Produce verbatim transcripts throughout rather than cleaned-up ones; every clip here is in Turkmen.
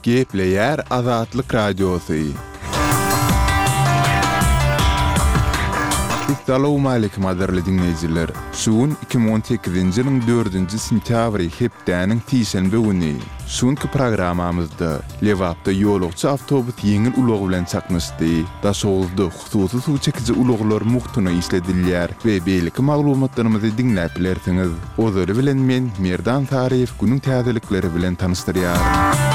Gepleyer Azatlyk Radiosu. Assalamu alaykum aderli dinleyijiler. Şuun iki bin on sekizinji ýylyň dördünji sentýabry hepdäniň tiýşenbe güni. Şuňky programamyzda Lewapda ýolagçy awtobus ýeňil ulag bilen çaknaşdy. Daşowuzda hususy suw çekiji ulaglar muhtuny işledilýär we beýleki maglumatlarymyzy dinläp bilersiňiz. Ozary bilen men Merdan Taryýew günüň täzelikleri bilen tanışdyrýar.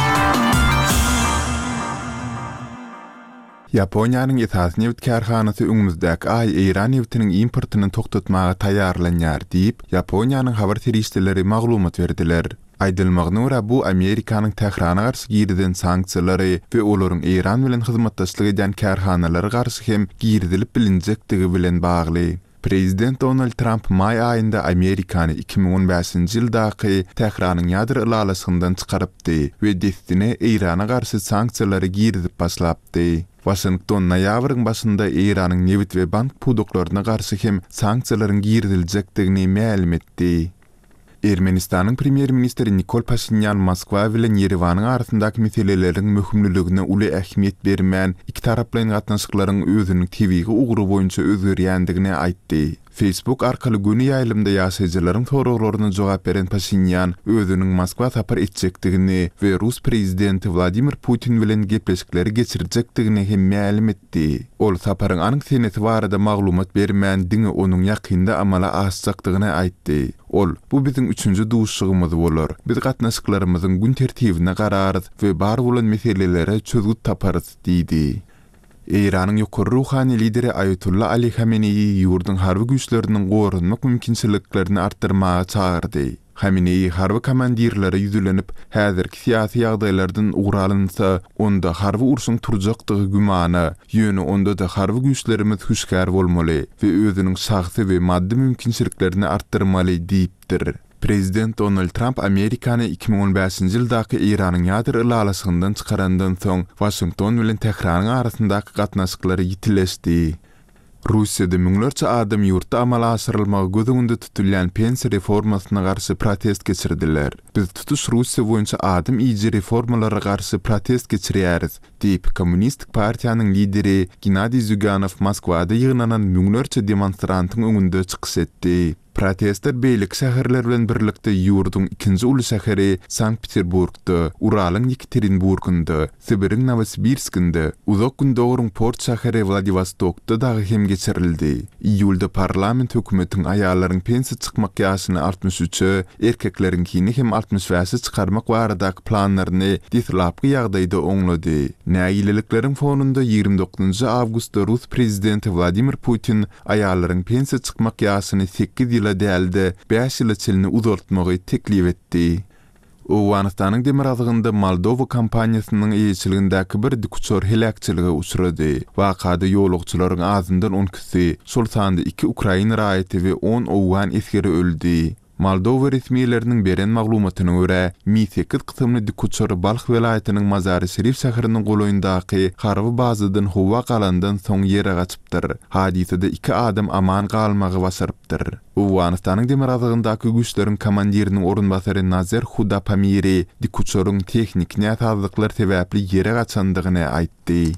Japoniýanyň esas neft karhanasy öňümüzdäki ay Iran neftiniň importyny toktatmaga taýýarlanýar diýip Japoniýanyň habar terişçileri maglumat berdiler. Aýdylmagyna görä bu Amerikanyň Tehrana garşy girdilen sanksiýalary we olaryň Iran bilen hyzmatdaşlyk eden karhanalary garşy hem girdilip bilinjektigi bilen bagly. Prezident Donald Trump may aýynda Amerikany iki bin on beşinji ýyldaky Tehranyň ýadyr ýylalasyndan çykarypdy we destine Irana garşy sanksiýalary girdip başlapdy. Washington noýabryň başynda Iranyň neft we bank puduklaryna garşy hem sanksiýalaryň girdiljekdigini ma'lum etdi. Ermenistanyň premier ministri Nikol Pashinyan Moskwa bilen Yerewanyň arasyndaky meseleleriň möhümliligine uly ähmiýet bermän iki taraplyň gatnaşyklaryň özüniň tebigi ugry boýunça özgerýändigini aýtdy. Facebook arkaly güni ýaýlymda ýaşaýjylaryň soraklaryna jogap beren Pashinyan özüniň Moskwa tapar etjekdigini we Rus prezidenti Vladimir Putin bilen gepleşikleri geçirjekdigini hem ma'lum etdi. Ol taparyň anyk seneti barada maglumat bermän diňe onuň ýakynda amala aşjakdygyny aýtdy. Ol, bu biziň üçünji duşugymyz bolar. Biz gatnaşyklarymyzyň gün tertibine gararys we bar bolan meselelere çözgüt taparys diýdi. Iranyň ýokary ruhany lideri Ayatullah Ali Khamenei ýurduň harby güýçleriniň gorunmak mümkinçiliklerini artdyrmaga çağırdy. Khamenei harby komandirleri ýüzlenip, häzirki syýasy ýagdaýlardan ugralynsa, onda harby urşuň turjakdygy gümany, ýöne onda da harby güýçlerimiz hüşkär bolmaly we özüniň şahsy we maddi mümkinçiliklerini artdyrmaly diýipdir. Prezident Donald Trump Amerikany iki bin on beşinji ýyldaky Iranyň ýadyr ýylalasyndan çykarandan soň Washington bilen Tehranyň arasyndaky gatnaşyklary ýitileşdi. Russiýada müňlerçe adam ýurtda amala aşyrylmagy gözüňde tutulýan pensiýa reformasyna garşy protest geçirdiler. Biz tutuş Russiýa boýunça adam iýji reformalara garşy protest geçirýäris diýip Kommunistik partiýanyň lideri Gennadiy Zyuganov Moskwada ýygnanan müňlerçe demonstrantyň öňünde çykyş etdi. Protestler beýlik şäherler bilen birlikde ýurduň ikinji uly şäheri Sankt-Peterburgda, Uralyň Yekaterinburgynda, Sibiryň Novosibirskinde, uzak gündogryň port şäheri Vladivostokda dagy hem geçirildi. Iýulda parlament hökümetiň aýallaryň pensiýa çykmak ýaşyny altmış üçe, erkeklerinkini hem altmış beşe çykarmak baradaky planlaryny ditlapky ýagdaýda oňlady. Näýilikleriň fonunda ýygrimi dokuzunji awgustda Rus prezidenti Vladimir Putin aýallaryň pensiýa çykmak ýaşyny sekiz ýyla däldi, beş ýyla çelini uzartmagy teklip etdi. Owganystanyň demir azygynda Moldowa kampaniýasynyň eýçiligindäki bir dikuçor helakçylyga uçrady. Wakada ýolagçylaryň azyndan on kişi, şol sanda iki Ukraina raýaty we on owgan eskeri öldü. Moldowa resmiýetleriniň beren maglumatyna görä, Mi sekiz kysymly dikuçor Balx welaýatynyň Mazary Şerif şäheriniň goloýundaky harby bazadan howa galandan soň ýere gaçypdyr. Hadisede iki adam aman galmagy basarypdyr. Owganystanyň demir azygyndaky güýçleriň komandiriniň orunbasary Nazer Hudapamiri dikuçoryň tehnik näsazlyklar sebäpli ýere gaçandygyny aýtdy.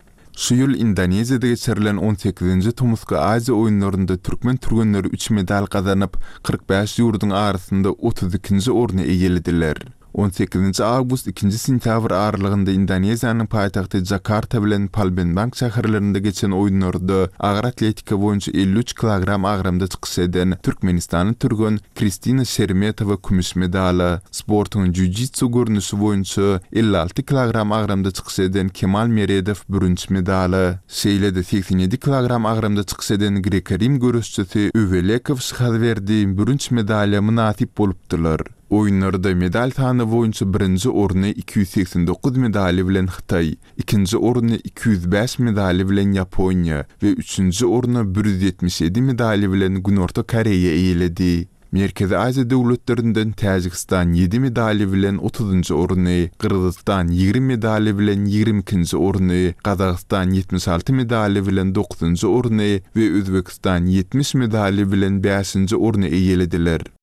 Şu ýyl Indoneziýada geçirilen on sekizinji Tumuska Aziýa oýunlarynda türkmen türgenleri üç medal gazanyp kırk beş ýurduň arasynda otuz ikinji orny eýelediler. on sekizinji awgust ikinji sentýabr aralygynda Indoneziýanyň paýtagty Jakarta bilen Palembang şäherlerinde geçen oýunlarda agyr atletika boýunça elli üç kilogram agramda çykyş eden Türkmenistanyň türgen Kristina Şermetowa kümüş medala, sportyň jiu-jitsu görnüşi boýunça elli alty kilogram agramda çykyş eden Kemal Meredow bürünç medala, şeýlede seksen ýedi kilogram agramda çykyş eden Grek-Rim görüşçüsi Övelekov şahberdi bürünç medalya munasip bolupdylar. Oýunlarda medal sany boýunça birinji orny iki yüz seksen dokuz medali bilen Hytaý, ikinji orny iki yüz beş medali bilen Ýaponiýa we üçünji orny bir yüz ýetmiş ýedi medali bilen Günorta Koreýa eýeledi. Merkezi Aziýa döwletlerinden Täjikistan ýedi medali bilen otuzunji orny, Kyrgyzstan ýygrimi medali bilen ýygrimi ikinji orny, Kazakystan ýetmiş alty medali bilen dokuzunji orny we Özbekistan ýetmiş medali bilen beşinji orny eýelediler.